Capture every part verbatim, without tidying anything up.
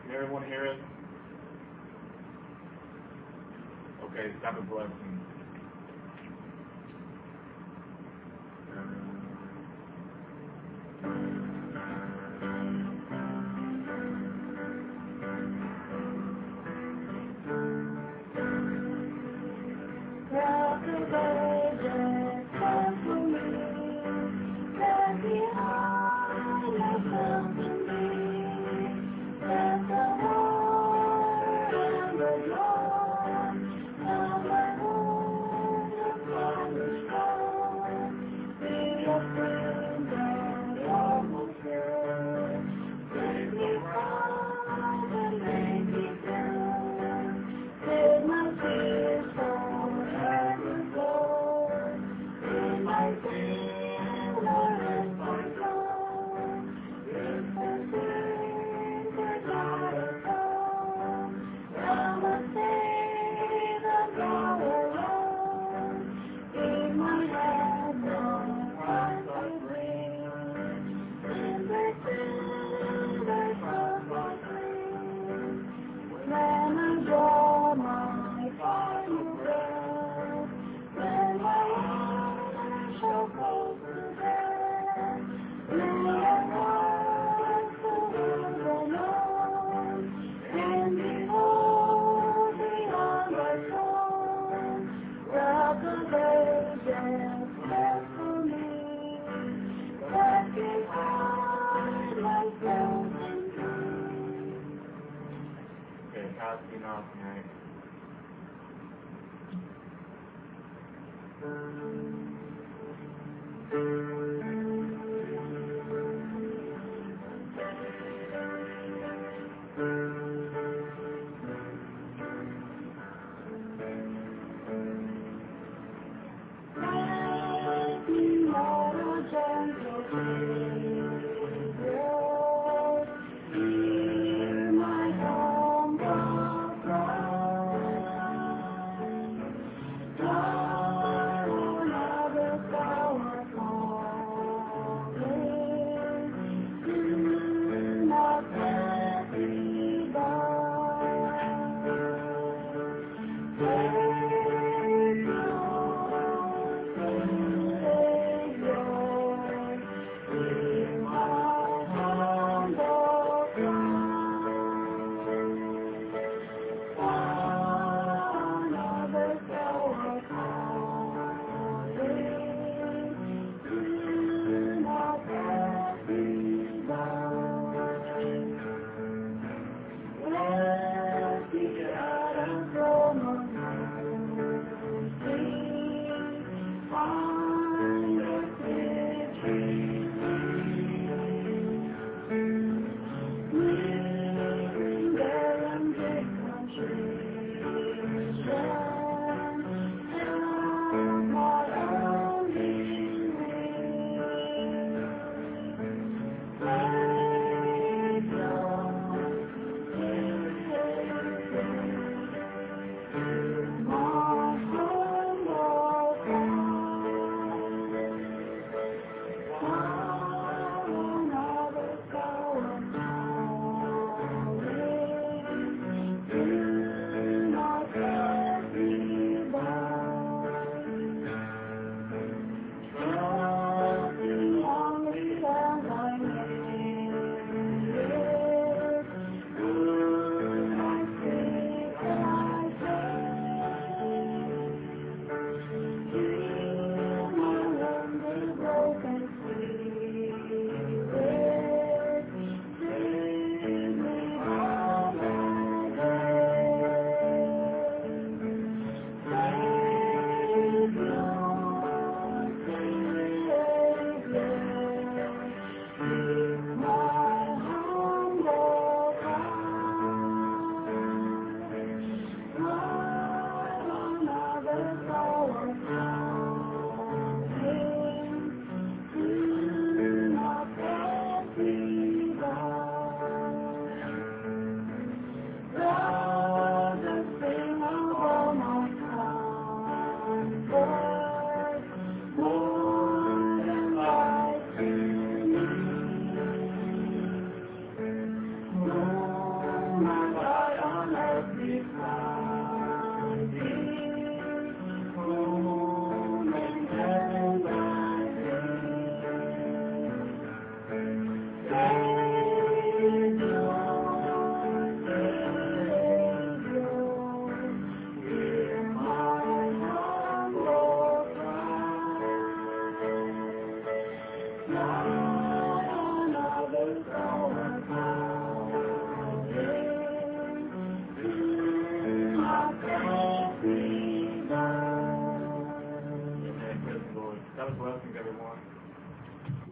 Can everyone hear it? Okay, stop a blessing.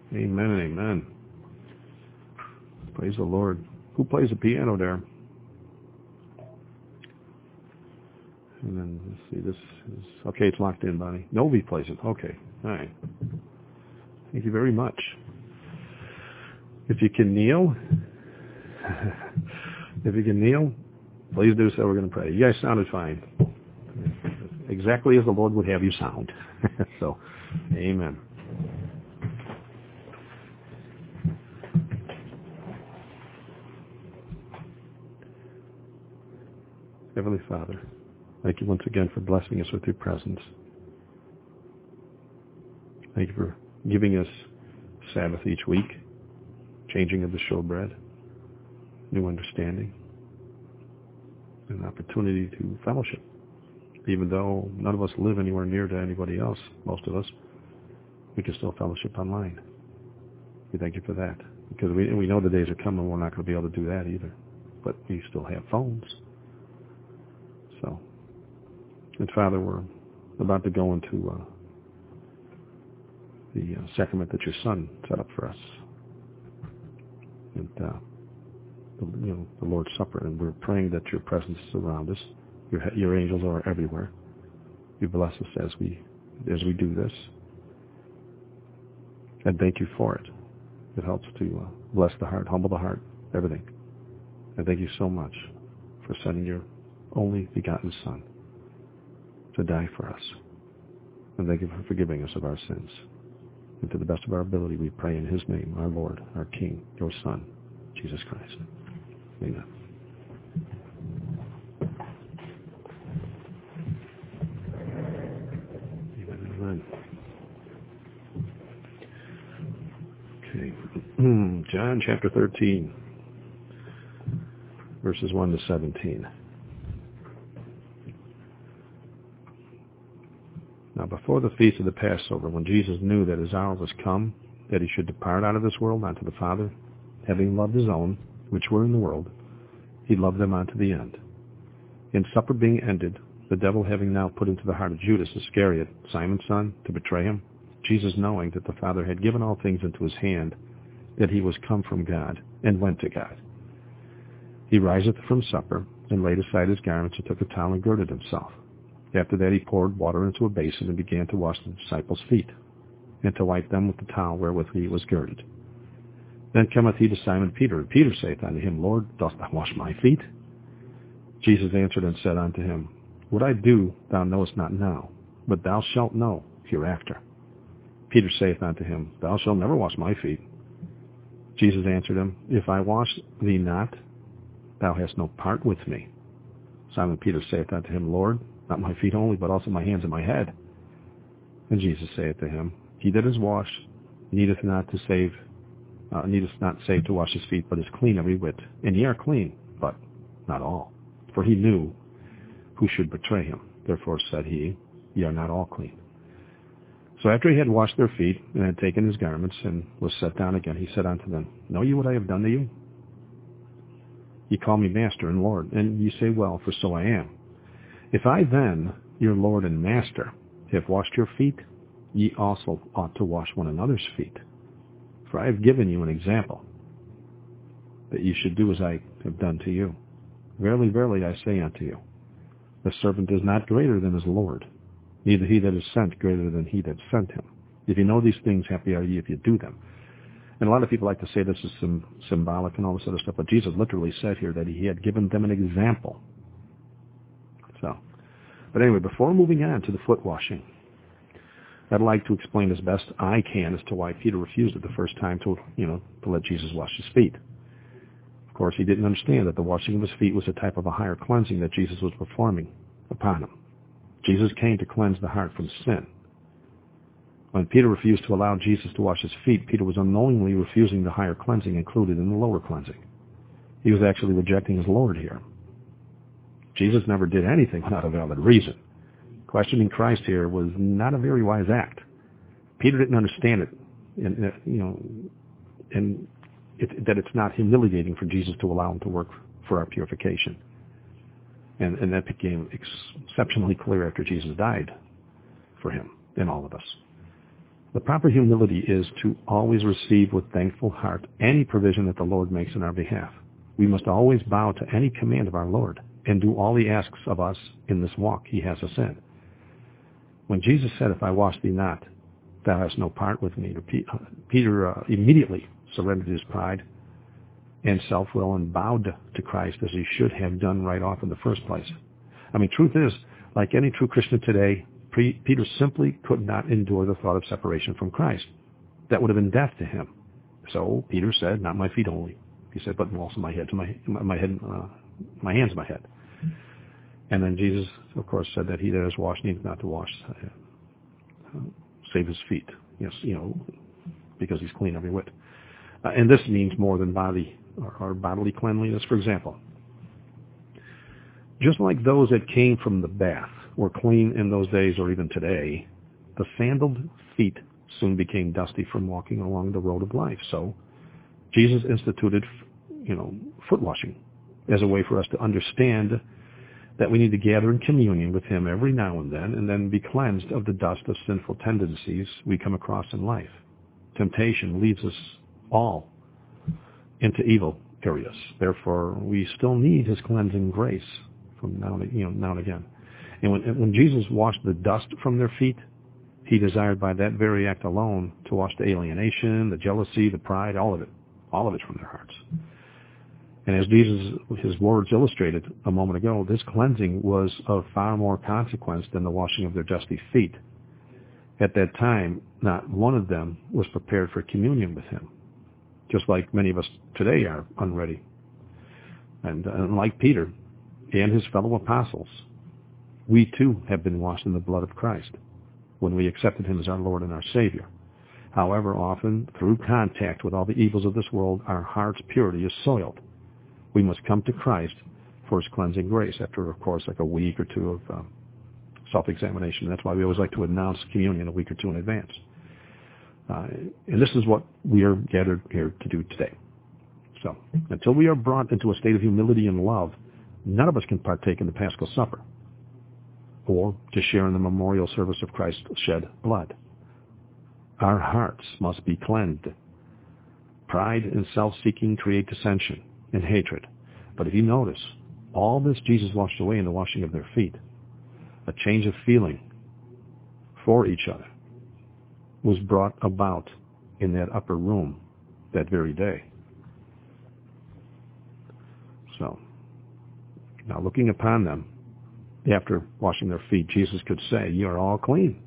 Amen and amen. Praise the Lord. Who plays the piano there? And then, let's see, this is, okay, it's locked in, Bonnie. Novi plays it. Okay, all right. Thank you very much. If you can kneel, if you can kneel, please do so. We're going to pray. You guys sounded fine. Exactly as the Lord would have you sound. So, amen. Heavenly Father, thank you once again for blessing us with your presence. Thank you for giving us Sabbath each week, changing of the showbread, new understanding, an opportunity to fellowship. Even though none of us live anywhere near to anybody else, most of us, we can still fellowship online. We thank you for that. Because we, we know the days are coming, we're not going to be able to do that either. But we still have phones. So, and Father, we're about to go into uh, the uh, sacrament that your Son set up for us. And, uh, the, you know, the Lord's Supper. And we're praying that your presence is around us. Your, your angels are everywhere. You bless us as we as we do this. And thank you for it. It helps to uh, bless the heart, humble the heart, everything. And thank you so much for sending your only begotten Son to die for us. And thank you for forgiving us of our sins. And to the best of our ability, we pray in his name, our Lord, our King, your Son, Jesus Christ. Amen. Amen. Okay. John chapter thirteen, verses one to seventeen. Now before the feast of the Passover, when Jesus knew that his hour was come, that he should depart out of this world unto the Father, having loved his own, which were in the world, he loved them unto the end. And supper being ended, the devil having now put into the heart of Judas Iscariot, Simon's son, to betray him, Jesus, knowing that the Father had given all things into his hand, that he was come from God, and went to God. He riseth from supper, and laid aside his garments, and took a towel, and girded himself. After that he poured water into a basin, and began to wash the disciples' feet, and to wipe them with the towel wherewith he was girded. Then cometh he to Simon Peter, and Peter saith unto him, Lord, dost thou wash my feet? Jesus answered and said unto him, What I do thou knowest not now, but thou shalt know hereafter. Peter saith unto him, Thou shalt never wash my feet. Jesus answered him, If I wash thee not, thou hast no part with me. Simon Peter saith unto him, Lord, not my feet only, but also my hands and my head. And Jesus saith to him, He that is washed needeth not to save, uh, needeth not save to wash his feet, but is clean every whit. And ye are clean, but not all. For he knew who should betray him. Therefore said he, Ye are not all clean. So after he had washed their feet, and had taken his garments, and was set down again, he said unto them, Know ye what I have done to you? Ye call me Master and Lord, and ye say, Well, for so I am. If I then, your Lord and Master, have washed your feet, ye also ought to wash one another's feet. For I have given you an example, that ye should do as I have done to you. Verily, verily, I say unto you, the servant is not greater than his Lord, neither he that is sent greater than he that sent him. If you know these things, happy are ye if you do them. And a lot of people like to say this is some symbolic and all this other stuff, but Jesus literally said here that he had given them an example. So, but anyway, before moving on to the foot washing, I'd like to explain as best I can as to why Peter refused it the first time to, you know, to let Jesus wash his feet. Of course, he didn't understand that the washing of his feet was a type of a higher cleansing that Jesus was performing upon him. Jesus came to cleanse the heart from sin. When Peter refused to allow Jesus to wash his feet, Peter was unknowingly refusing the higher cleansing included in the lower cleansing. He was actually rejecting his Lord here. Jesus never did anything without a valid reason. Questioning Christ here was not a very wise act. Peter didn't understand it, and you know, and it, that it's not humiliating for Jesus to allow him to work for our purification. And, and that became exceptionally clear after Jesus died for him and all of us. The proper humility is to always receive with thankful heart any provision that the Lord makes in our behalf. We must always bow to any command of our Lord and do all he asks of us in this walk he has us in. When Jesus said, if I wash thee not, thou hast no part with me, Peter uh, immediately surrendered his pride and self-will and bowed to Christ as he should have done right off in the first place. I mean, truth is, like any true Christian today, Peter simply could not endure the thought of separation from Christ. That would have been death to him. So Peter said, not my feet only. He said, but also my head to my my head, uh, my hands to my head. And then Jesus, of course, said that he that is washed needs not to wash, uh, save his feet. Yes, you know, because he's clean every whit. Uh, and this means more than body or, or bodily cleanliness. For example, just like those that came from the bath were clean in those days or even today, the sandaled feet soon became dusty from walking along the road of life. So Jesus instituted, you know, foot washing as a way for us to understand that we need to gather in communion with him every now and then and then be cleansed of the dust of sinful tendencies we come across in life. Temptation leads us all into evil areas. Therefore, we still need his cleansing grace from now and, you know, now and again. And when, when Jesus washed the dust from their feet, he desired by that very act alone to wash the alienation, the jealousy, the pride, all of it, all of it from their hearts. And as Jesus, his words illustrated a moment ago, this cleansing was of far more consequence than the washing of their dusty feet. At that time, not one of them was prepared for communion with him, just like many of us today are unready. And, and like Peter and his fellow apostles, we too have been washed in the blood of Christ when we accepted him as our Lord and our Savior. However, often, through contact with all the evils of this world, our heart's purity is soiled. We must come to Christ for his cleansing grace after, of course, like a week or two of um, self-examination. That's why we always like to announce communion a week or two in advance. Uh, and this is what we are gathered here to do today. So, until we are brought into a state of humility and love, none of us can partake in the Paschal Supper or to share in the memorial service of Christ's shed blood. Our hearts must be cleansed. Pride and self-seeking create dissension and hatred. But if you notice, all this Jesus washed away in the washing of their feet. A change of feeling for each other was brought about in that upper room that very day. So, now looking upon them, after washing their feet, Jesus could say, you are all clean.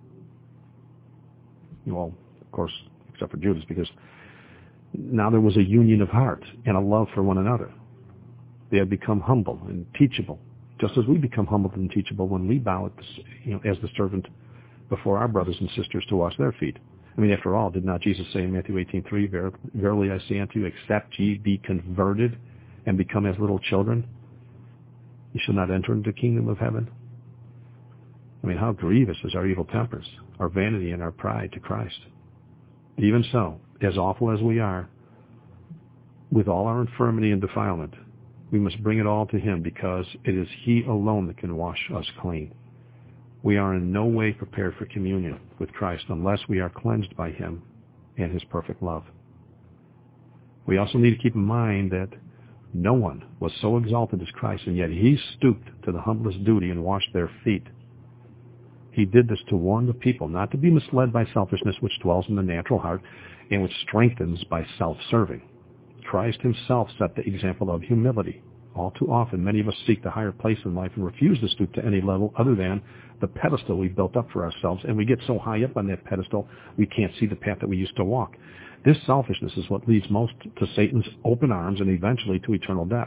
Well, of course, except for Judas, because now there was a union of heart and a love for one another. They had become humble and teachable, just as we become humble and teachable when we bow at the, you know, as the servant before our brothers and sisters to wash their feet. I mean, after all, did not Jesus say in Matthew eighteen three, verily I say unto you, except ye be converted and become as little children, you shall not enter into the kingdom of heaven. I mean, how grievous is our evil tempers, our vanity, and our pride to Christ. Even so, as awful as we are, with all our infirmity and defilement, we must bring it all to him because it is he alone that can wash us clean. We are in no way prepared for communion with Christ unless we are cleansed by him and his perfect love. We also need to keep in mind that no one was so exalted as Christ, and yet he stooped to the humblest duty and washed their feet. He did this to warn the people not to be misled by selfishness, which dwells in the natural heart and which strengthens by self-serving. Christ himself set the example of humility. All too often, many of us seek the higher place in life and refuse to stoop to any level other than the pedestal we built up for ourselves, and we get so high up on that pedestal we can't see the path that we used to walk. This selfishness is what leads most to Satan's open arms and eventually to eternal death.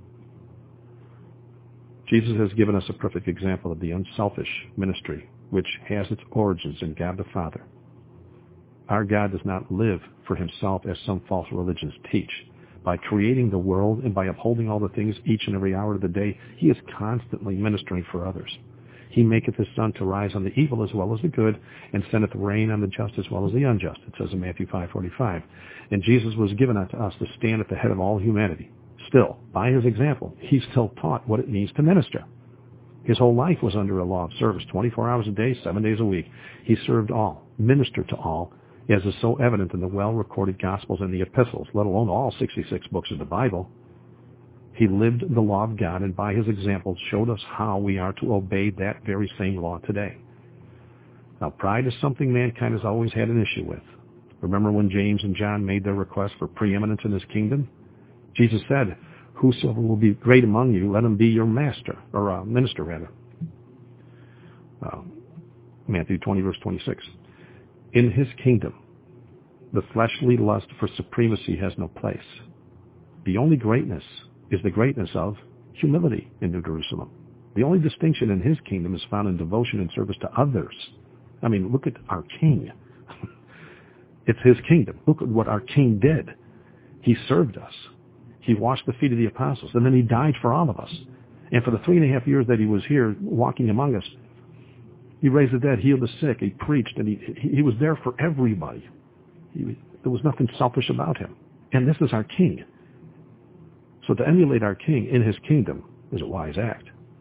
Jesus has given us a perfect example of the unselfish ministry, which has its origins in God the Father. Our God does not live for himself as some false religions teach. By creating the world and by upholding all the things each and every hour of the day, he is constantly ministering for others. He maketh his sun to rise on the evil as well as the good, and sendeth rain on the just as well as the unjust, it says in Matthew five forty-five. And Jesus was given unto us to stand at the head of all humanity. Still, by his example, he still taught what it means to minister. His whole life was under a law of service, twenty-four hours a day, seven days a week. He served all, minister to all, as is so evident in the well-recorded Gospels and the epistles, let alone all sixty-six books of the Bible. He lived the law of God, and by his example showed us how we are to obey that very same law today. Now, pride is something mankind has always had an issue with. Remember when James and John made their request for preeminence in his kingdom? Jesus said, "Whosoever will be great among you, let him be your master," or uh, minister, rather. Uh, Matthew twenty, verse twenty-six. In his kingdom, the fleshly lust for supremacy has no place. The only greatness is the greatness of humility in New Jerusalem. The only distinction in his kingdom is found in devotion and service to others. I mean, look at our king. It's his kingdom. Look at what our king did. He served us. He washed the feet of the apostles, and then he died for all of us. And for the three and a half years that he was here walking among us, he raised the dead, healed the sick, he preached, and he, he, he was there for everybody. He, there was nothing selfish about him. And this is our king. So to emulate our king in his kingdom is a wise act.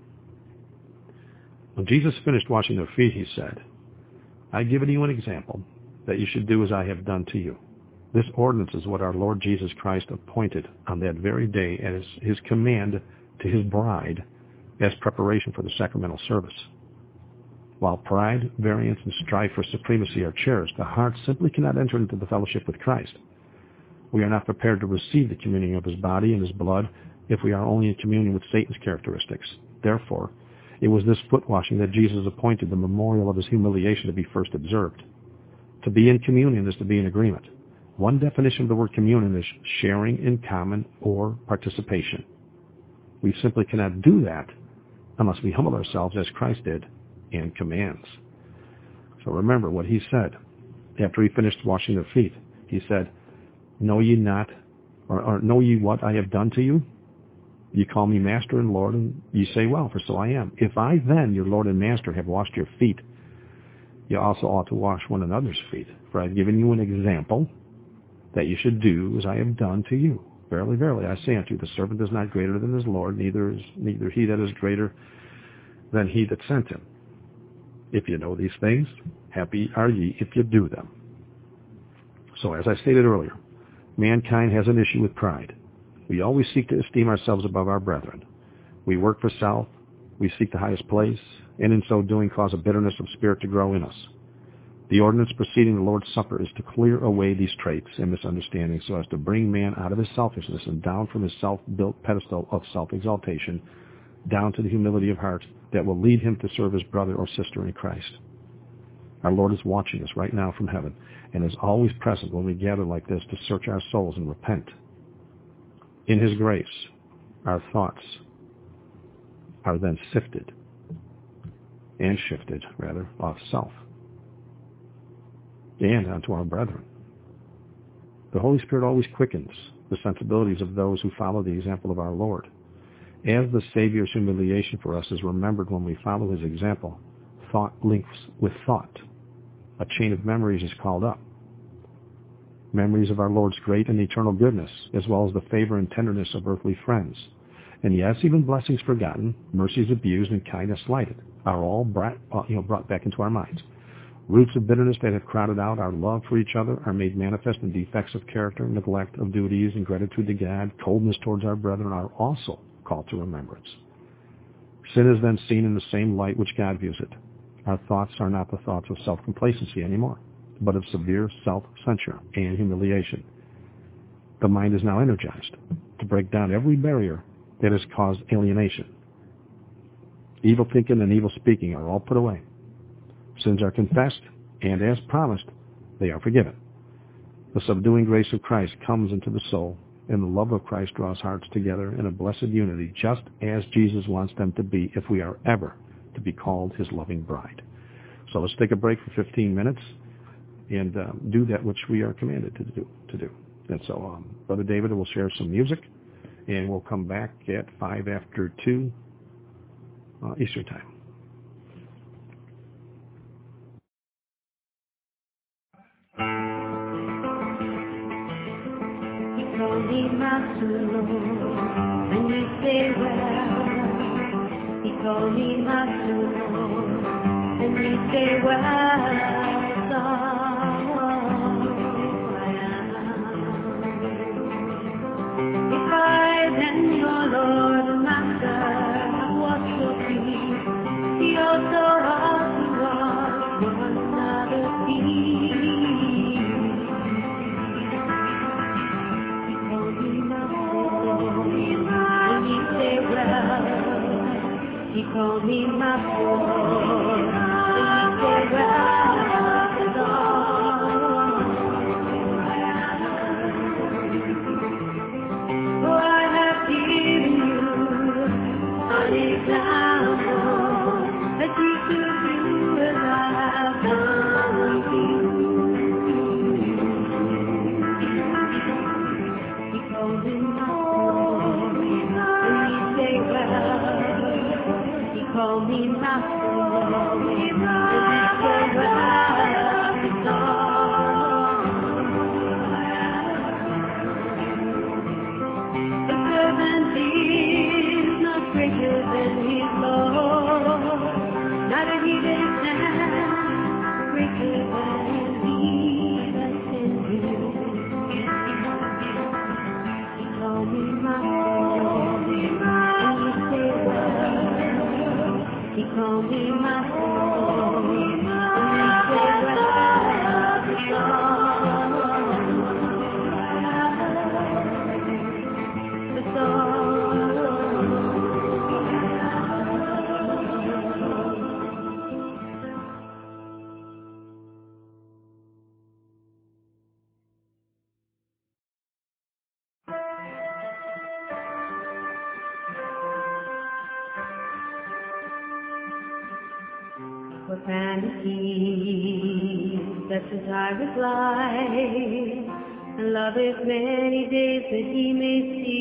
When Jesus finished washing their feet, he said, "I've given you an example that you should do as I have done to you." This ordinance is what our Lord Jesus Christ appointed on that very day as his command to his bride as preparation for the sacramental service. While pride, variance, and strife for supremacy are cherished, the heart simply cannot enter into the fellowship with Christ. We are not prepared to receive the communion of his body and his blood if we are only in communion with Satan's characteristics. Therefore, it was this foot washing that Jesus appointed the memorial of his humiliation to be first observed. To be in communion is to be in agreement. One definition of the word communion is sharing in common or participation. We simply cannot do that unless we humble ourselves as Christ did and commands. So remember what he said after he finished washing their feet. He said, "Know ye not, or, or know ye what I have done to you? You call me Master and Lord, and ye say, well, for so I am. If I then, your Lord and Master, have washed your feet, you also ought to wash one another's feet. For I have given you an example that you should do as I have done to you. Verily, verily, I say unto you, the servant is not greater than his Lord, neither is neither he that is greater than he that sent him. If you know these things, happy are ye if you do them." So as I stated earlier, mankind has an issue with pride. We always seek to esteem ourselves above our brethren. We work for self, we seek the highest place, and in so doing cause a bitterness of spirit to grow in us. The ordinance preceding the Lord's Supper is to clear away these traits and misunderstandings so as to bring man out of his selfishness and down from his self-built pedestal of self-exaltation down to the humility of heart that will lead him to serve his brother or sister in Christ. Our Lord is watching us right now from heaven and is always present when we gather like this to search our souls and repent. In his grace, our thoughts are then sifted and shifted, rather, off self and onto our brethren. The Holy Spirit always quickens the sensibilities of those who follow the example of our Lord. As the Savior's humiliation for us is remembered when we follow his example, thought links with thought. A chain of memories is called up. Memories of our Lord's great and eternal goodness, as well as the favor and tenderness of earthly friends. And yes, even blessings forgotten, mercies abused, and kindness slighted are all brought, you know, brought back into our minds. Roots of bitterness that have crowded out our love for each other are made manifest in defects of character, neglect of duties, ingratitude to God, coldness towards our brethren are also called to remembrance. Sin is then seen in the same light which God views it. Our thoughts are not the thoughts of self-complacency anymore, but of severe self-censure and humiliation. The mind is now energized to break down every barrier that has caused alienation. Evil thinking and evil speaking are all put away. Sins are confessed, and as promised, they are forgiven. The subduing grace of Christ comes into the soul, and the love of Christ draws hearts together in a blessed unity, just as Jesus wants them to be if we are ever to be called his loving bride. So let's take a break for fifteen minutes and um, do that which we are commanded to do. To do. And so um, Brother David will share some music, and we'll come back at five after two uh, Eastern time. He Master Lord, and you say well. He called me Master Lord, and you say well done. called me my boy. And he said, well, it's all. For I have given you an example that you should do as I have done to you. He called me my boy. And he said, well, he called me my boy. And he said, well, it's all. The servant is not greater than his Lord, neither he that is sent greater than he that sent him. He called me my boy, and he said, well, he called me my boy, and he said, well, it's all. It's all. For vanity, such as I reply, and love is many days that he may see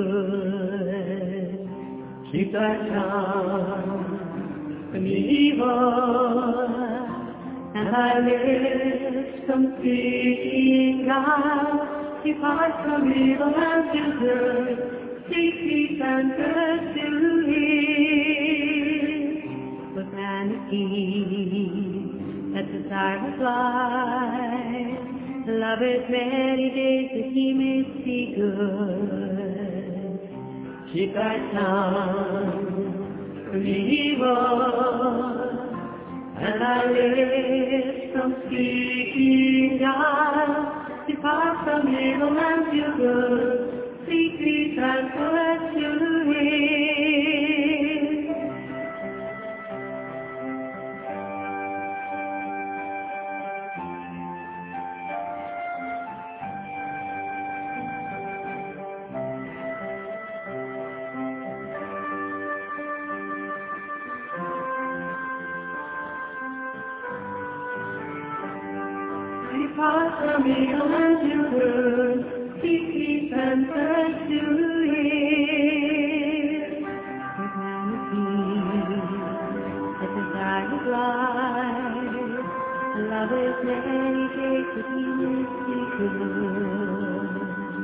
good. Keep thy tongue from evil, and thy lips from speaking God. Depart from evil and do good, seek peace and pursue it. With vanity, that desire reply, love is many days that he may see good. Keep thy tongue from evil, and thy lips from speaking God. Depart from evil and do good, seek peace and pursue it. Depart from evil and do good, seek peace and pursue it. With vanity, that desire is life, love is many days that he may see good.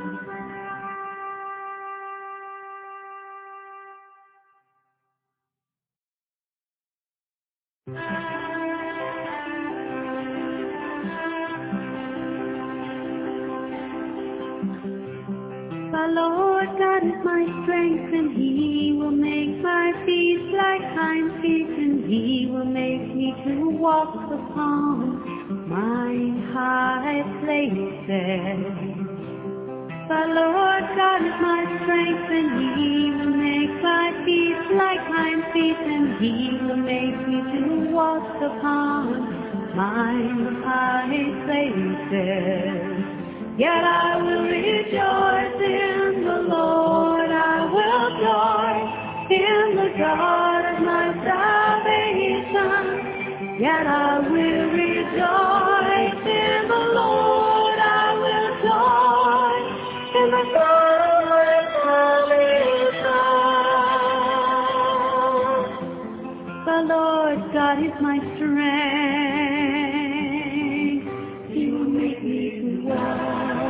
The Lord God is my strength, and he will make my feet like hinds feet, and he will make me to walk upon mine high places. The Lord God is my strength, and he will make my feet like hinds feet, and he will make me to walk upon mine high places. Yet I will rejoice in the Lord, I will joy in the God of my salvation. Yet I will rejoice in the Lord, I will joy in the God of my salvation. The Lord God is my strength, he will make me to walk.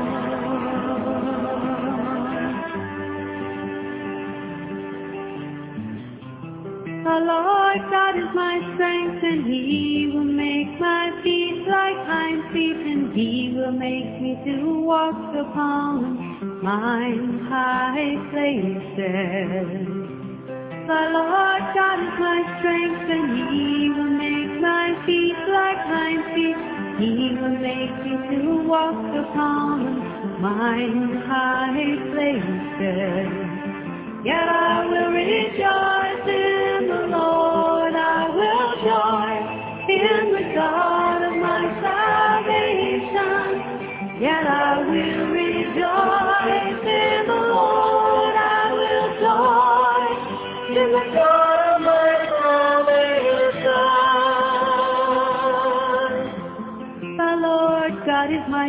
The Lord God is my strength, and he will make my feet like hinds feet, and he will make me to walk upon mine high places. The Lord God is my strength, and he will make my feet like hinds feet, he will make me to walk upon mine high places. Yet I will rejoice in the Lord. and I will rejoice in the Lord. I will joy in the God of my salvation. The Lord God is my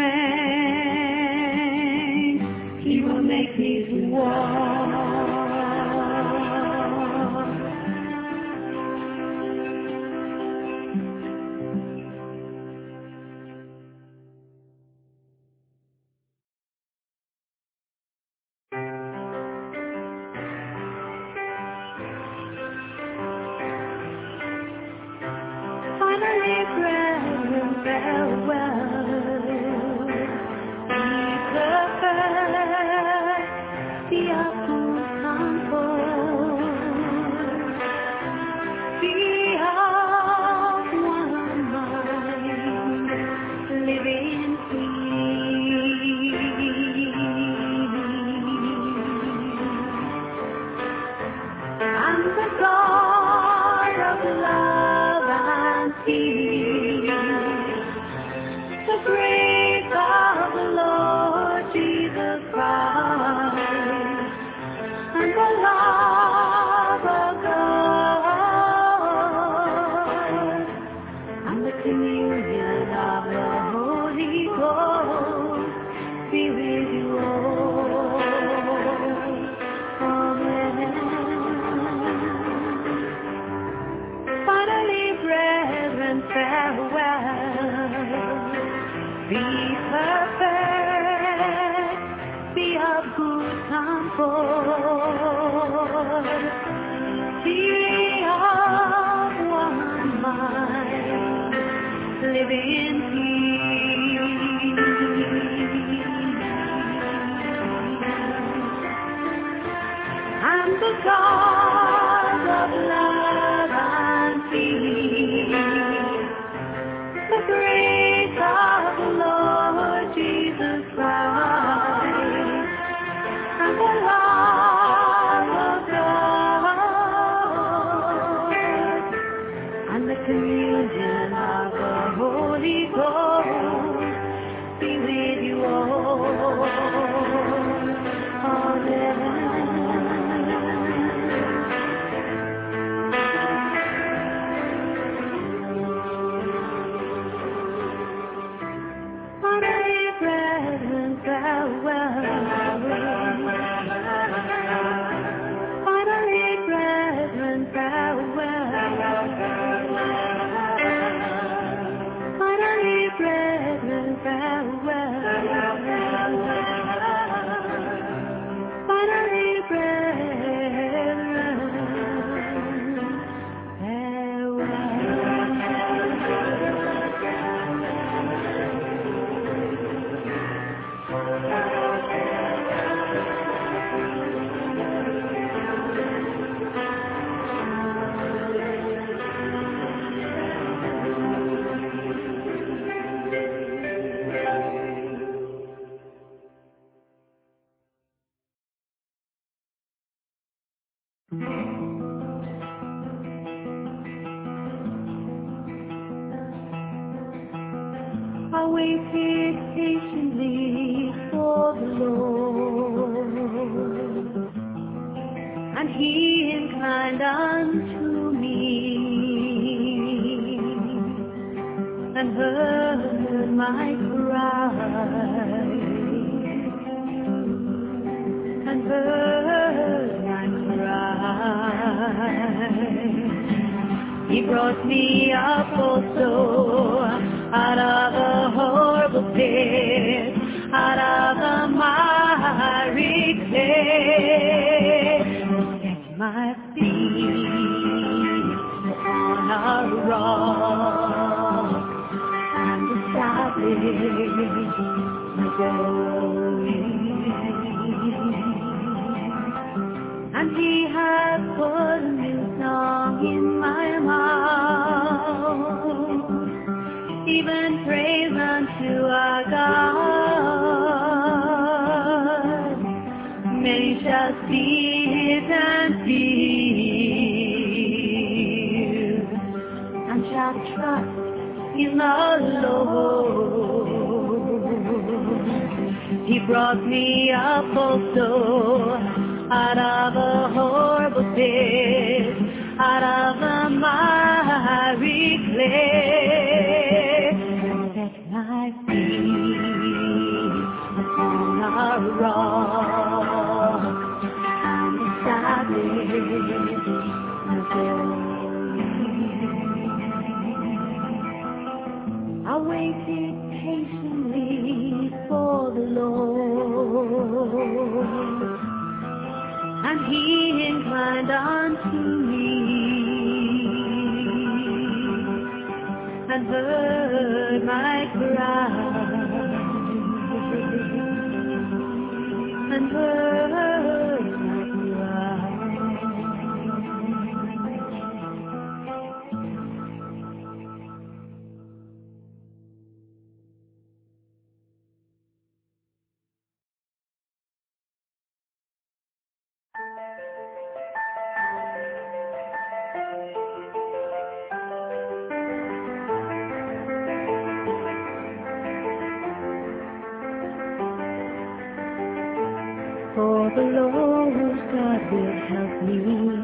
strength. He will make me to walk. Finally, brethren, farewell. Be perfect, be of good comfort, be of one mind, live in peace. And the God of love and peace, the grace of the Lord Jesus Christ, and the love of God, and the communion of the Holy Ghost be with you all. Amen. Finally, brethren, farewell. Be perfect, be of good comfort, be of one mind, live in peace. And the God of love and peace, the grace of the Lord Jesus Christ, and the love of God, and the communion of the Holy Ghost be with you all. Amen. Finally, brethren, farewell. Finally, brethren, farewell. Finally, brethren, farewell. Finally, brethren, I waited patiently for the Lord, and He inclined unto me, and heard my cry, and heard my cry. He brought me up also out of a horrible pit, out of the miry clay, set my feet upon a rock, and established my going. And He has put a new song in my mouth, even praise unto our God. Many shall see it and fear, and shall trust in the Lord. He brought me up also out of a horrible pit, out of a miry clay, set my feet upon a rock, and established my glory. I waited patiently for the Lord, and He inclined unto me, and heard my cry, and heard my cry. For the Lord God will help me,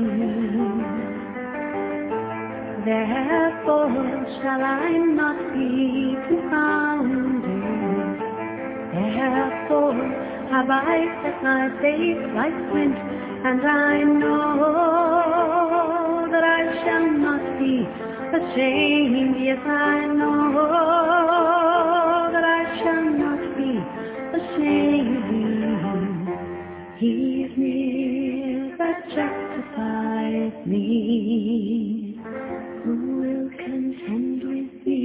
therefore shall I not be confounded. Therefore have I set my face like flint, and I know that I shall not be ashamed. Yes, I know that I shall not be ashamed. He is near that justifies me. Who will contend with me?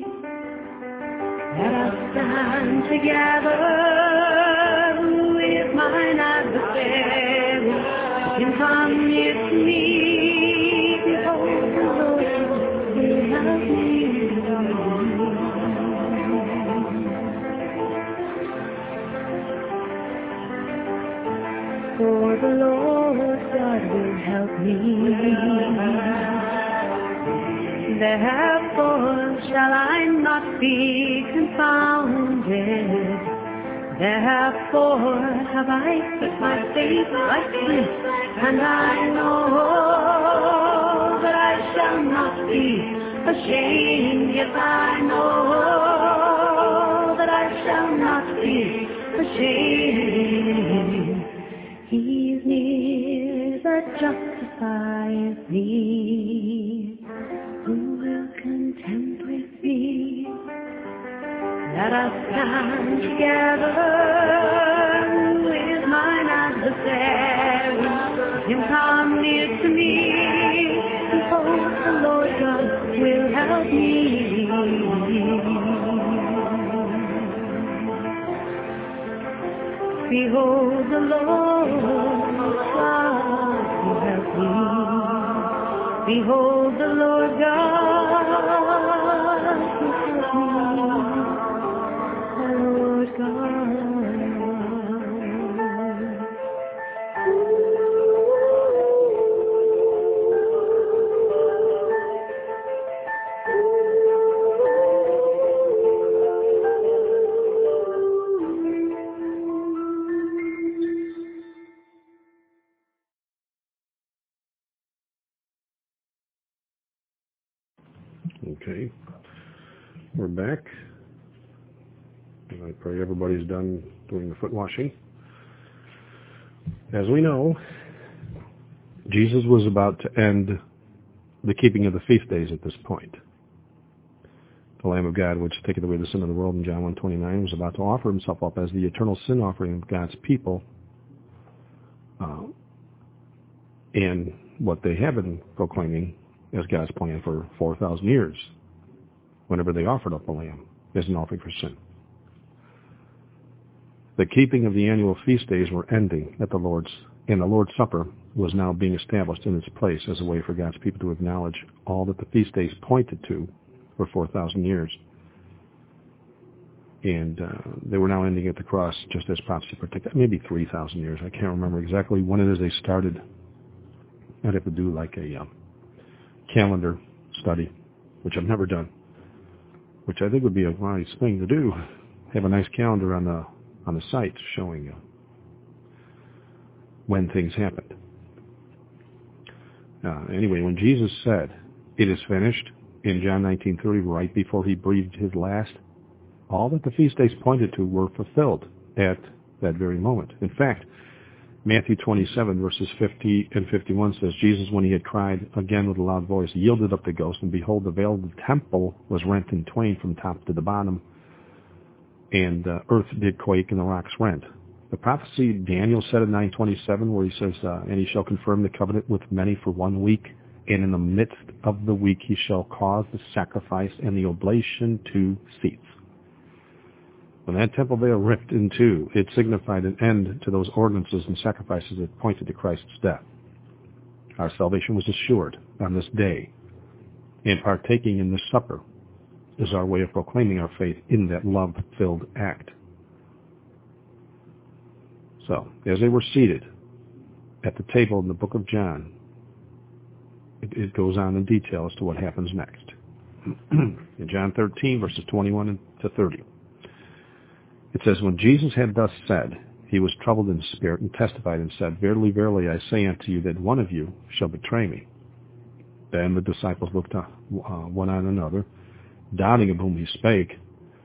Let us stand together. Who is mine adversary? Let him come near to me. Behold, the Lord will help me. For the Lord God will help me. Therefore shall I not be confounded. Therefore have I set my face like flint, and I know that I shall not be ashamed. Yes, I know that I shall not be ashamed. He is near that justifies me. Who will contend with me? Let us stand together. Who is mine adversary? Let him come near to me. Behold, the Lord God will help me. Behold, the Lord God will help me. Behold, the Lord God will help me. The Lord God. Okay, we're back. And I pray everybody's done doing the foot washing. As we know, Jesus was about to end the keeping of the feast days at this point. The Lamb of God, which taketh away the sin of the world in John one twenty-nine, was about to offer himself up as the eternal sin offering of God's people. Uh, and what they have been proclaiming as God's plan for four thousand years, whenever they offered up a lamb as an offering for sin. The keeping of the annual feast days were ending at the Lord's, and the Lord's Supper was now being established in its place as a way for God's people to acknowledge all that the feast days pointed to for four thousand years. And uh, they were now ending at the cross, just as prophecy predicted, maybe three thousand years. I can't remember exactly when it is they started. I'd have to do like a um, calendar study, which I've never done, which I think would be a wise thing to do. Have a nice calendar on the on the site showing uh, when things happened. Uh, anyway, when Jesus said, "It is finished," in John nineteen thirty, right before he breathed his last, all that the feast days pointed to were fulfilled at that very moment. In fact, Matthew twenty-seven, verses fifty and fifty-one says, Jesus, when he had cried again with a loud voice, yielded up the ghost, and behold, the veil of the temple was rent in twain from top to the bottom, and uh, earth did quake, and the rocks rent. The prophecy Daniel said in nine twenty-seven, where he says, uh, and he shall confirm the covenant with many for one week, and in the midst of the week he shall cause the sacrifice and the oblation to cease. When that temple veil ripped in two, it signified an end to those ordinances and sacrifices that pointed to Christ's death. Our salvation was assured on this day, and partaking in this supper is our way of proclaiming our faith in that love-filled act. So, as they were seated at the table in the book of John, it, it goes on in detail as to what happens next. In John thirteen, verses twenty-one to thirty. It says, when Jesus had thus said, he was troubled in spirit and testified and said, Verily, verily, I say unto you that one of you shall betray me. Then the disciples looked uh, one on another, doubting of whom he spake,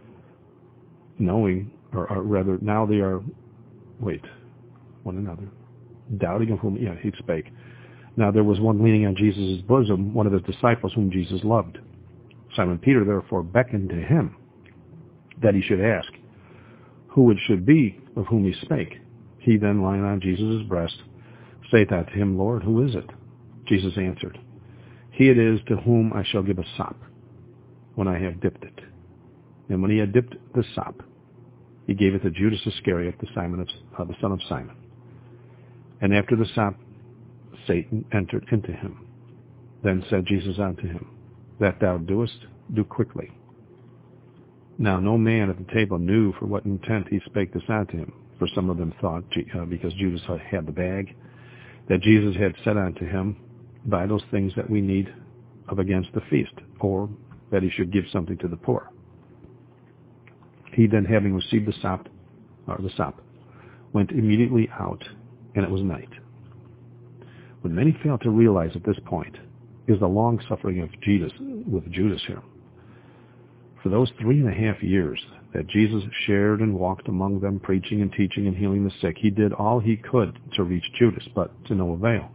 knowing, or, or rather, now they are, wait, one another, doubting of whom, yeah, he spake. Now there was one leaning on Jesus' bosom, one of his disciples whom Jesus loved. Simon Peter therefore beckoned to him that he should ask who it should be of whom he spake. He then, lying on Jesus' breast, saith unto him, Lord, who is it? Jesus answered, He it is to whom I shall give a sop, when I have dipped it. And when he had dipped the sop, he gave it to Judas Iscariot, the, Simon of, uh, the son of Simon. And after the sop, Satan entered into him. Then said Jesus unto him, That thou doest, do quickly. Now no man at the table knew for what intent he spake this unto him, for some of them thought, uh, because Judas had the bag, that Jesus had said unto him, Buy those things that we need of against the feast, or that he should give something to the poor. He then, having received the sop, or the sop, went immediately out, and it was night. What many fail to realize at this point is the long suffering of Jesus with Judas here. For those three and a half years that Jesus shared and walked among them, preaching and teaching and healing the sick, he did all he could to reach Judas, but to no avail.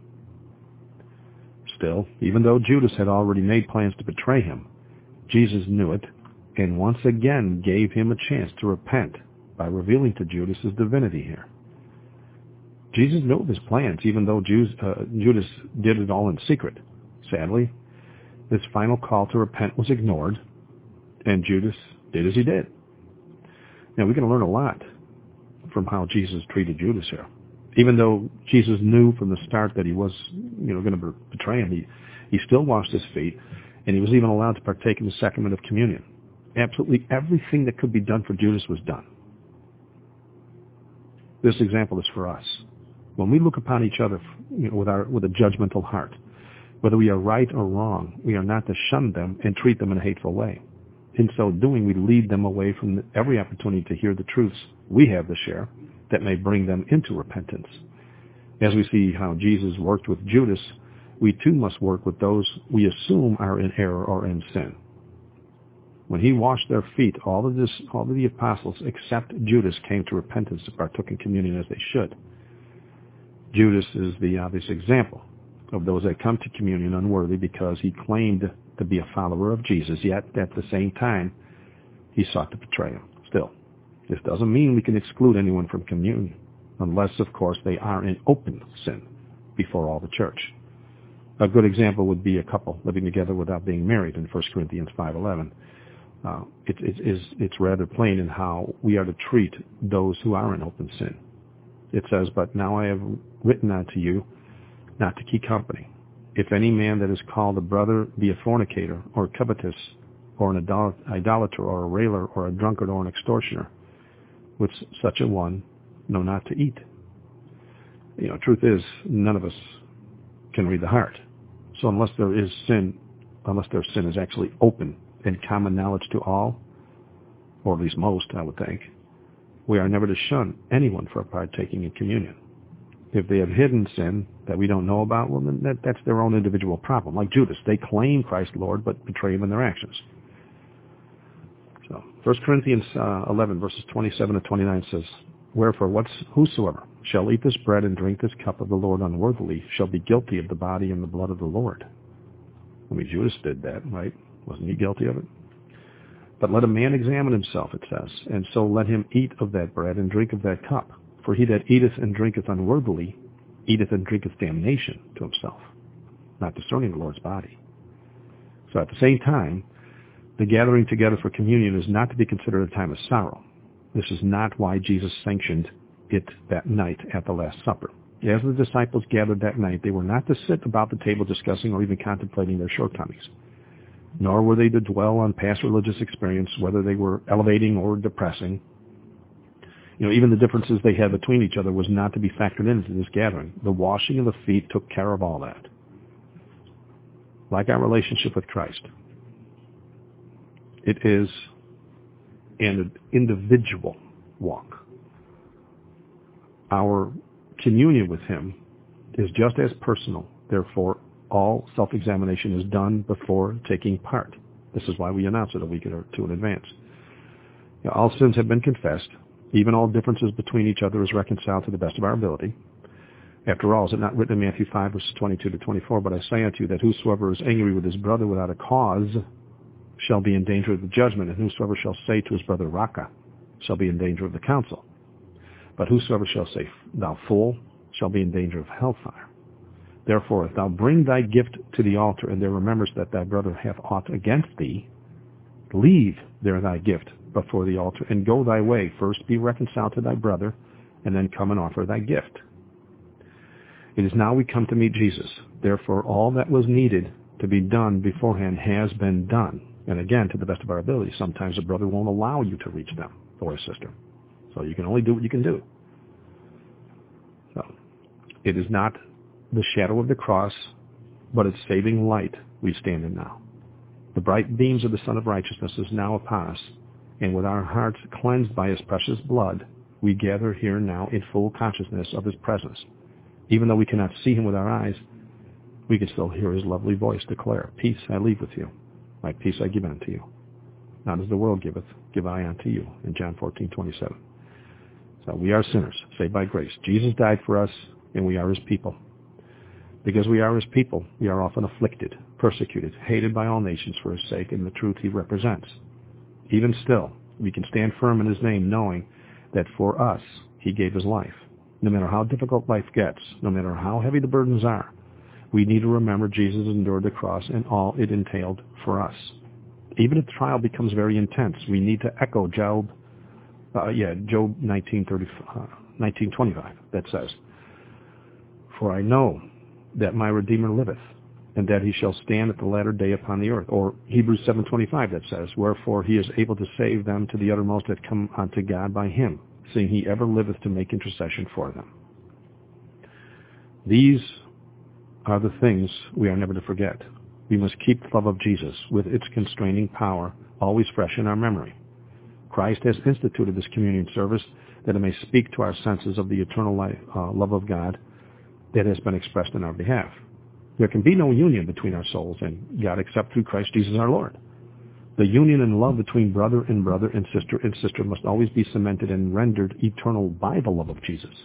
Still, even though Judas had already made plans to betray him, Jesus knew it, and once again gave him a chance to repent by revealing to Judas his divinity here. Jesus knew of his plans, even though Jews, uh, Judas did it all in secret. Sadly, this final call to repent was ignored, and Judas did as he did. Now, we can learn a lot from how Jesus treated Judas here. Even though Jesus knew from the start that he was, you know, going to betray him, he, he still washed his feet, and he was even allowed to partake in the sacrament of communion. Absolutely everything that could be done for Judas was done. This example is for us. When we look upon each other, you know, with our with a judgmental heart, whether we are right or wrong, we are not to shun them and treat them in a hateful way. In so doing, we lead them away from every opportunity to hear the truths we have to share that may bring them into repentance. As we see how Jesus worked with Judas, we too must work with those we assume are in error or in sin. When he washed their feet, all of, this, all of the apostles except Judas came to repentance and partook in communion as they should. Judas is the obvious example of those that come to communion unworthy because he claimed to be a follower of Jesus, yet at the same time, he sought to betray him. Still, this doesn't mean we can exclude anyone from communion, unless, of course, they are in open sin before all the church. A good example would be a couple living together without being married in First Corinthians five eleven. Uh, it, it is, it's rather plain in how we are to treat those who are in open sin. It says, But now I have written unto you not to keep company. If any man that is called a brother be a fornicator, or covetous, or an idolater, or a railer, or a drunkard, or an extortioner, with such a one know not to eat. You know, truth is, none of us can read the heart. So unless there is sin, unless their sin is actually open and common knowledge to all, or at least most, I would think, We are never to shun anyone for partaking in communion. If they have hidden sin that we don't know about, well, then that, that's their own individual problem. Like Judas, they claim Christ Lord, but betray him in their actions. So, First Corinthians uh, eleven, verses twenty-seven to twenty-nine says, Wherefore, what's, whosoever shall eat this bread and drink this cup of the Lord unworthily shall be guilty of the body and the blood of the Lord. I mean, Judas did that, right? Wasn't he guilty of it? But let a man examine himself, it says, and so let him eat of that bread and drink of that cup. For he that eateth and drinketh unworthily eateth and drinketh damnation to himself, not discerning the Lord's body. So at the same time, the gathering together for communion is not to be considered a time of sorrow. This is not why Jesus sanctioned it that night at the Last Supper. As the disciples gathered that night, they were not to sit about the table discussing or even contemplating their shortcomings, nor were they to dwell on past religious experience, whether they were elevating or depressing. You know, even the differences they had between each other was not to be factored into this gathering. The washing of the feet took care of all that. Like our relationship with Christ, it is an individual walk. Our communion with him is just as personal. Therefore, all self-examination is done before taking part. This is why we announce it a week or two in advance. You know, all sins have been confessed. Even all differences between each other is reconciled to the best of our ability. After all, is it not written in Matthew five, verses twenty-two to twenty-four, But I say unto you that whosoever is angry with his brother without a cause shall be in danger of the judgment, and whosoever shall say to his brother, Raca, shall be in danger of the council. But whosoever shall say, Thou fool, shall be in danger of hellfire. Therefore, if thou bring thy gift to the altar, and there remembers that thy brother hath aught against thee, leave there thy gift before the altar, and go thy way. First be reconciled to thy brother, and then come and offer thy gift. It is now we come to meet Jesus. Therefore, all that was needed to be done beforehand has been done. And again, to the best of our ability, sometimes a brother won't allow you to reach them, or a sister. So you can only do what you can do. So it is not the shadow of the cross, but its saving light we stand in now. The bright beams of the Sun of Righteousness is now upon us, and with our hearts cleansed by his precious blood, we gather here now in full consciousness of his presence. Even though we cannot see him with our eyes, we can still hear his lovely voice declare, Peace I leave with you, my peace I give unto you. Not as the world giveth, give I unto you, in John fourteen twenty-seven. So we are sinners, saved by grace. Jesus died for us, and we are his people. Because we are his people, we are often afflicted, persecuted, hated by all nations for his sake and the truth he represents. Even still, we can stand firm in his name, knowing that for us he gave his life. No matter how difficult life gets, no matter how heavy the burdens are, we need to remember Jesus endured the cross and all it entailed for us. Even if the trial becomes very intense, we need to echo Job, uh, yeah, Job nineteen thirty, uh, nineteen twenty-five, that says, For I know that my Redeemer liveth, and that he shall stand at the latter day upon the earth. Or Hebrews seven twenty-five, that says, Wherefore he is able to save them to the uttermost that come unto God by him, seeing he ever liveth to make intercession for them. These are the things we are never to forget. We must keep the love of Jesus with its constraining power always fresh in our memory. Christ has instituted this communion service that it may speak to our senses of the eternal life, uh, love of God that has been expressed in our behalf. There can be no union between our souls and God except through Christ Jesus our Lord. The union and love between brother and brother and sister and sister must always be cemented and rendered eternal by the love of Jesus.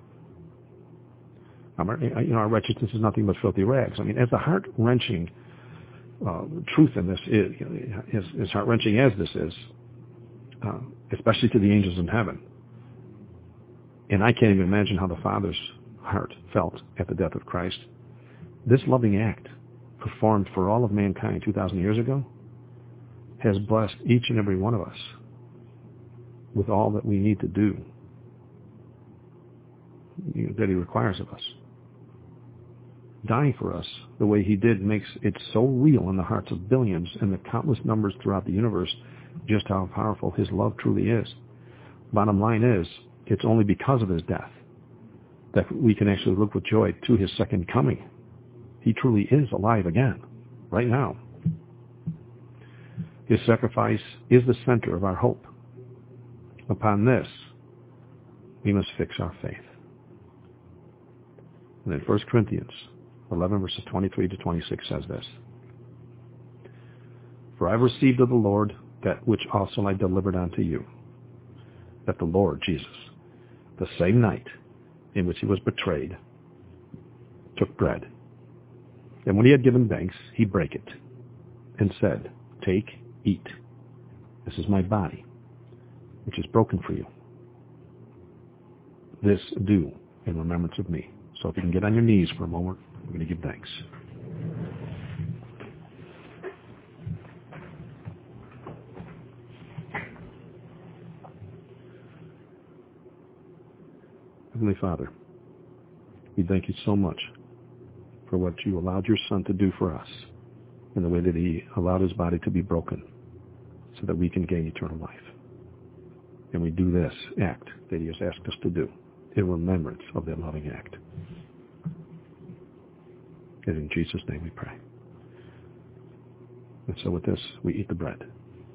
Our, you know, our righteousness is nothing but filthy rags. I mean, as the heart-wrenching uh, truth in this is, as, as heart-wrenching as this is, uh, especially to the angels in heaven, and I can't even imagine how the Father's heart felt at the death of Christ, this loving act performed for all of mankind two thousand years ago has blessed each and every one of us with all that we need to do, you know, that he requires of us. Dying for us the way he did makes it so real in the hearts of billions and the countless numbers throughout the universe just how powerful his love truly is. Bottom line is, it's only because of his death that we can actually look with joy to his second coming. He truly is alive again, right now. His sacrifice is the center of our hope. Upon this, we must fix our faith. And then First Corinthians eleven, verses twenty-three to twenty-six says this. For I have received of the Lord that which also I delivered unto you, that the Lord Jesus, the same night in which he was betrayed, took bread. And when he had given thanks, he brake it, and said, Take, eat. This is my body, which is broken for you. This do in remembrance of me. So if you can get on your knees for a moment, we're going to give thanks. Heavenly Father, we thank you so much for what you allowed your Son to do for us in the way that he allowed his body to be broken so that we can gain eternal life. And we do this act that he has asked us to do in remembrance of that loving act. And in Jesus' name we pray. And so with this, we eat the bread.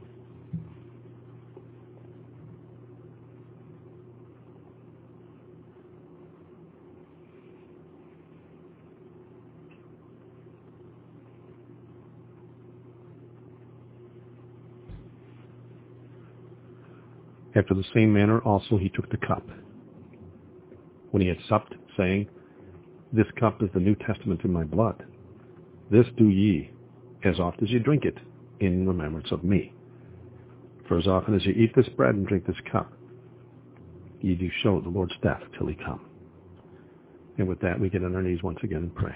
After the same manner also he took the cup, when he had supped, saying, This cup is the New Testament in my blood. This do ye, as oft as you drink it, in remembrance of me. For as often as you eat this bread and drink this cup, ye do show the Lord's death till he come. And with that, we get on our knees once again and pray.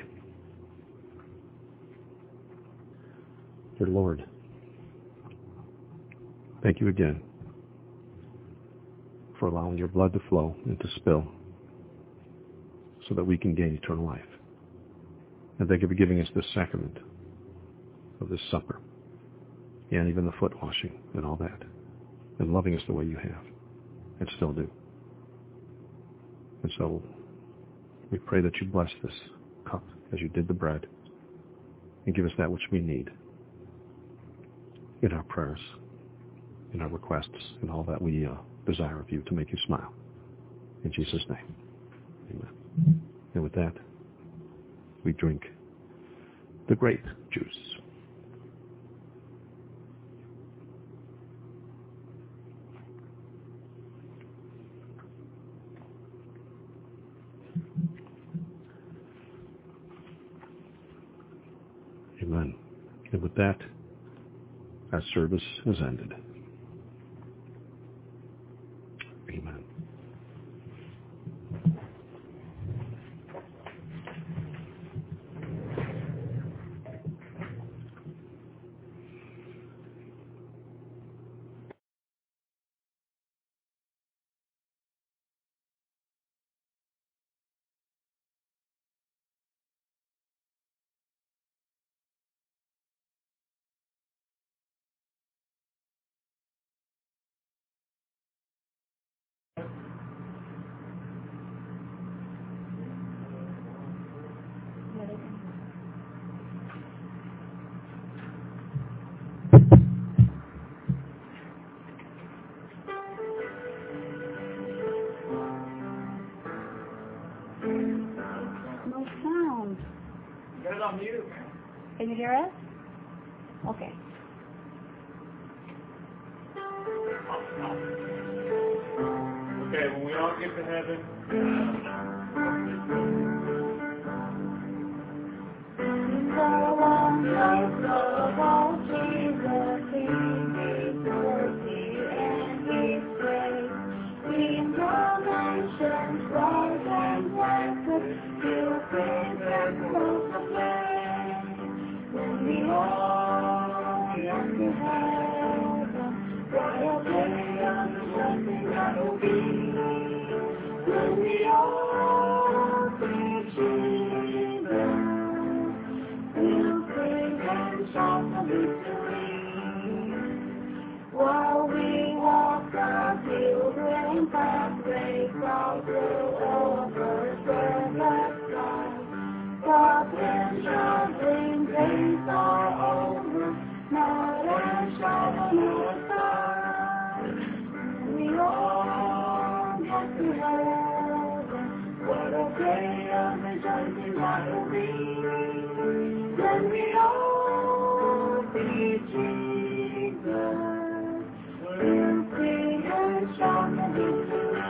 Dear Lord, thank you again for allowing your blood to flow and to spill so that we can gain eternal life. And thank you for giving us this sacrament of this supper and even the foot washing and all that, and loving us the way you have and still do. And so we pray that you bless this cup as you did the bread and give us that which we need in our prayers, in our requests, and all that we uh, desire of you to make you smile. In Jesus' name, amen. And with that, we drink the grape juice. Amen. And with that, our service is ended. Amen. No sound. Get it on mute. Can you hear us? Okay. Okay, when we all get to heaven, The wonders of all Jesus, His mercy and His grace. In the nations, rise and blessed, He'll present us a place. When we all get to heaven, what a day of blessing that will be. When we all see Jesus, we'll praise and shout the victory. While we walk the pilgrim pathway, proud over the sky. The pleasure-bring days are over, night and shadow no star. We all get to heaven. What a day of rejoicing that will be when we all see Jesus. We'll sing and shout the victory.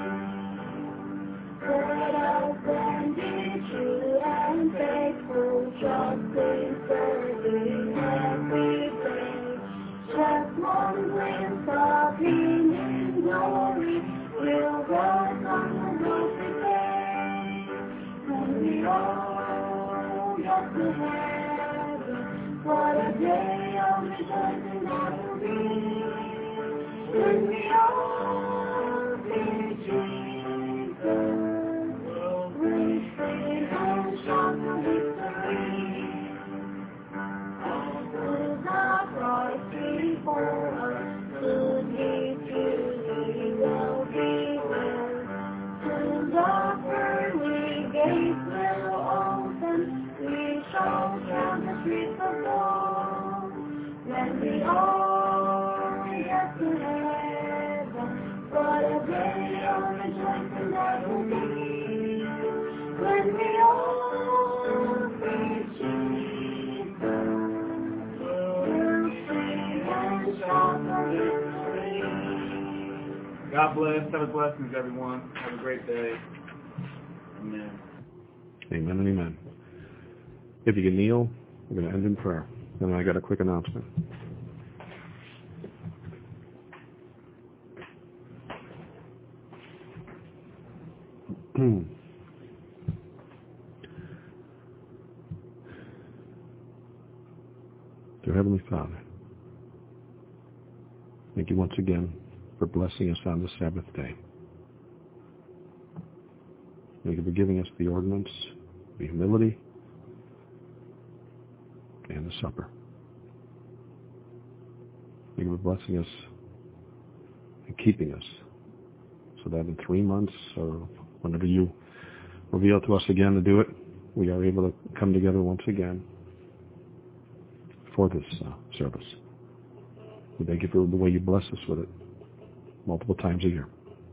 Let us then be true and faithful, trusting, serving every day. Just one glimpse of Him in glory will rise on the rosy day. When we all get to heaven, what a day of rejoicing that will be. When we all see Jesus, we sing and shout the victory. With our Christ before us, soon He truly will be there. Soon the pearly gates will open, we shall count the streets of gold. When we all get to heaven, what a day of rejoicing that will be. When we all see Jesus, we'll sing and shout the victory. God bless. Have a blessings, everyone. Have a great day. Amen. Amen and amen. If you can kneel, we're going to end in prayer. And I got a quick announcement. Dear Heavenly Father, thank you once again for blessing us on this Sabbath day. Thank you for giving us the ordinance, the humility, and the supper. Thank you for blessing us and keeping us so that in three months or whenever you reveal to us again to do it, we are able to come together once again for this uh, service. We thank you for the way you bless us with it multiple times a year.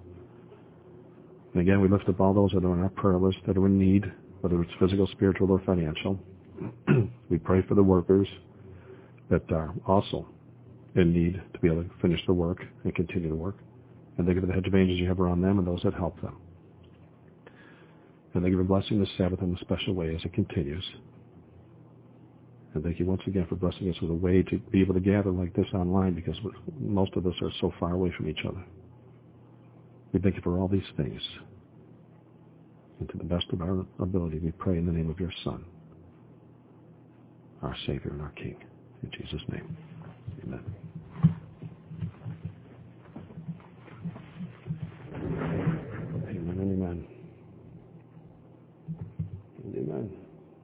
And again, we lift up all those that are on our prayer list that are in need, whether it's physical, spiritual, or financial. We pray for the workers that are also in need to be able to finish the work and continue the work. And thank you for the hedge of angels you have around them and those that help them. And thank you for blessing this Sabbath in a special way as it continues. And thank you once again for blessing us with a way to be able to gather like this online, because most of us are so far away from each other. We thank you for all these things. And to the best of our ability, we pray in the name of your Son, our Savior and our King. In Jesus' name, amen.